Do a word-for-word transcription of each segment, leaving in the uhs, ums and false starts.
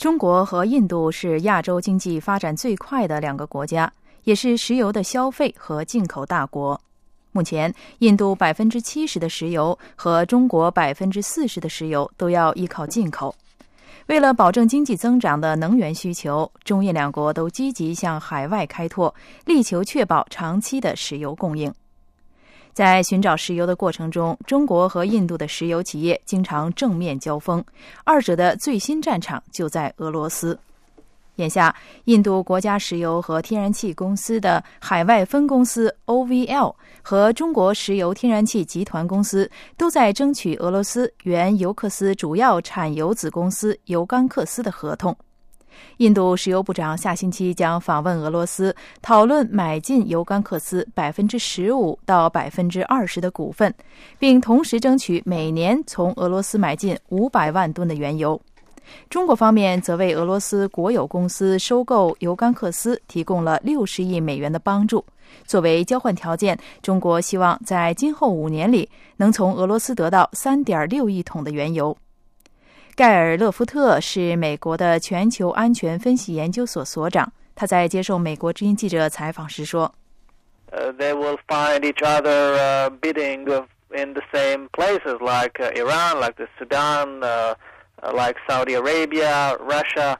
中国和印度是亚洲经济发展最快的两个国家，也是石油的消费和进口大国。目前，印度百分之七十的石油和中国百分之四十的石油都要依靠进口。为了保证经济增长的能源需求，中印两国都积极向海外开拓，力求确保长期的石油供应。在寻找石油的过程中，中国和印度的石油企业经常正面交锋，二者的最新战场就在俄罗斯。眼下，印度国家石油和天然气公司的海外分公司 O V L 和中国石油天然气集团公司都在争取俄罗斯原尤克斯主要产油子公司尤干克斯的合同。印度石油部长下星期将访问俄罗斯，讨论买进尤干克斯百分之十五到百分之二十的股份，并同时争取每年从俄罗斯买进五百万吨的原油。中国方面则为俄罗斯国有公司收购尤干克斯提供了六十亿美元的帮助。作为交换条件，中国希望在今后五年里能从俄罗斯得到 三点六亿桶的原油。盖尔勒夫特是美国的全球安全分析研究所所长，他在接受美国之音记者采访时说、 uh, They will find each other uh, bidding in the same places like uh, Iran, like the Sudan, uh, like Saudi Arabia, Russia,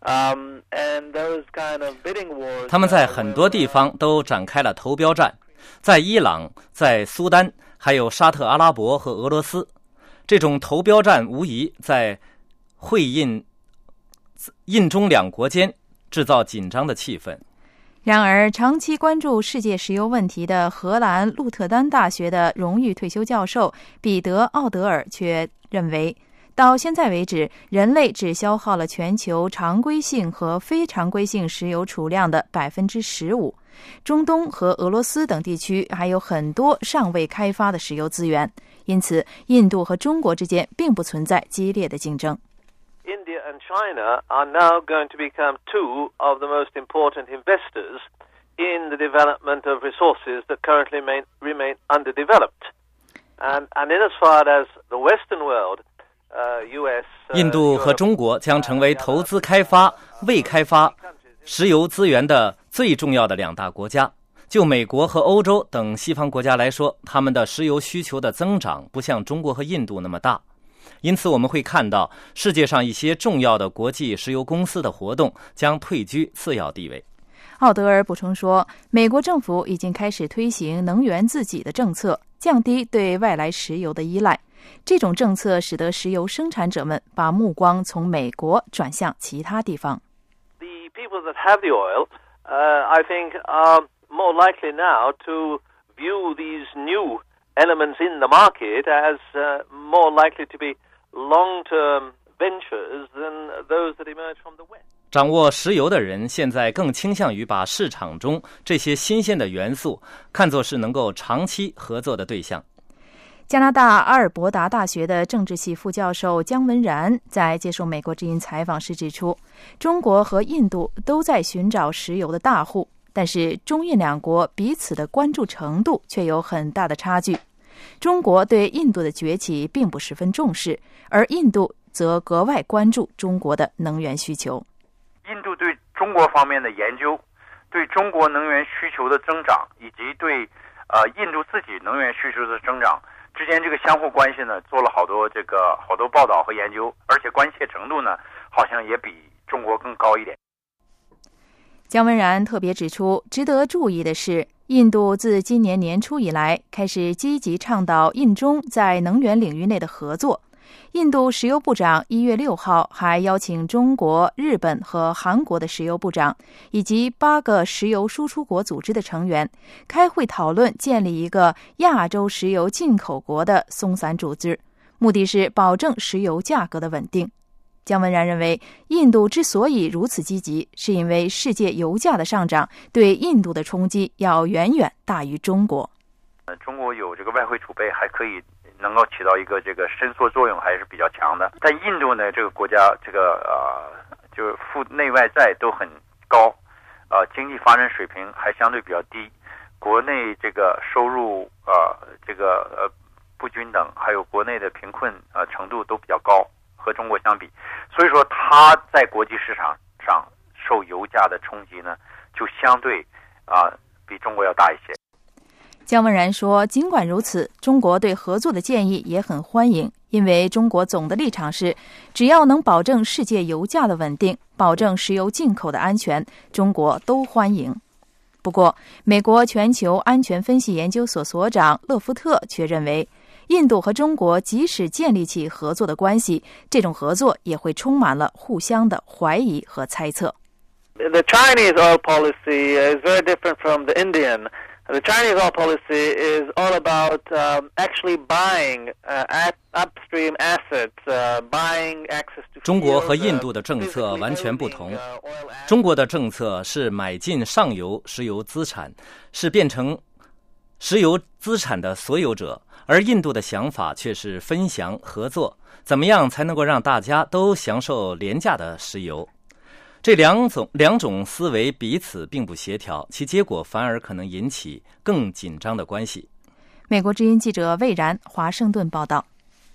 um, and those kind of bidding wars. 他们在很多地方都展开了投标战，在伊朗、在苏丹，还有沙特阿拉伯和俄罗斯。这种投标战无疑在会印印中两国间制造紧张的气氛。 然而，长期关注世界石油问题的荷兰鹿特丹大学的荣誉退休教授彼得·奥德尔却认为，到现在为止，人类只消耗了全球常规性和非常规性石油储量的 百分之十五。中东和俄罗斯等地区还有很多尚未开发的石油资源，因此印度和中国之间并不存在激烈的竞争。 India and China are now going to become two of the most important investors in the development of resources that currently remain, remain underdeveloped. And, and in as far as the Western world, uh, U S... 印度和中国将成为投资开发、未开发石油资源的最重要的两大国家。就美国和欧洲等西方国家来说，他们的石油需求的增长不像中国和印度那么大，因此我们会看到世界上一些重要的国际石油公司的活动将退居次要地位。 奥德尔补充说，美国政府已经开始推行能源自给的政策，降低对外来石油的依赖。这种政策使得石油生产者们把目光从美国转向其他地方。 The people that have the oil, uh, I think, are more likely now to view these new elements in the market as uh, more likely to be long-term ventures than those that emerge from the West. 掌握石油的人现在更倾向于把市场中这些新鲜的元素看作是能够长期合作的对象。 加拿大阿尔伯达大学的政治系副教授姜文然在接受美国之音采访时指出，中国和印度都在寻找石油的大户，但是中印两国彼此的关注程度却有很大的差距。中国对印度的崛起并不十分重视，而印度则格外关注中国的能源需求。 印度对中国方面的研究，对中国能源需求的增长，以及对呃印度自己能源需求的增长之间这个相互关系呢，做了好多这个好多报道和研究，而且关切程度呢，好像也比中国更高一点。 姜文然特别指出，值得注意的是，印度自今年年初以来开始积极倡导印中在能源领域内的合作。印度石油部长一月六号还邀请中国、日本和韩国的石油部长以及八个石油输出国组织的成员开会讨论建立一个亚洲石油进口国的松散组织，目的是保证石油价格的稳定。姜文然认为，印度之所以如此积极，是因为世界油价的上涨对印度的冲击要远远大于中国。 呃，中国有这个外汇储备，还可以能够起到一个这个伸缩作用，还是比较强的。但印度呢，这个国家这个呃，就是负内外债都很高，呃，经济发展水平还相对比较低，国内这个收入呃这个呃不均等，还有国内的贫困呃程度都比较高。 和中国相比，所以说它在国际市场上受油价的冲击呢，就相对啊、呃、比中国要大一些。 姜文然说，尽管如此，中国对合作的建议也很欢迎，因为中国总的立场是，只要能保证世界油价的稳定，保证石油进口的安全，中国都欢迎。不过，美国全球安全分析研究所所长勒夫特却认为，印度和中国即使建立起合作的关系，这种合作也会充满了互相的怀疑和猜测。 The Chinese oil policy is very different from the Indian.The Chinese oil policy is all about um, actually buying uh, at upstream assets, uh, buying access to. 中国和印度的政策完全不同。中国的政策是买进上游石油资产，是变成石油资产的所有者，而印度的想法却是分享合作，怎么样才能够让大家都享受廉价的石油？这两种两种思维彼此并不协调，其结果反而可能引起更紧张的关系。 美国之音记者魏然华盛顿报道。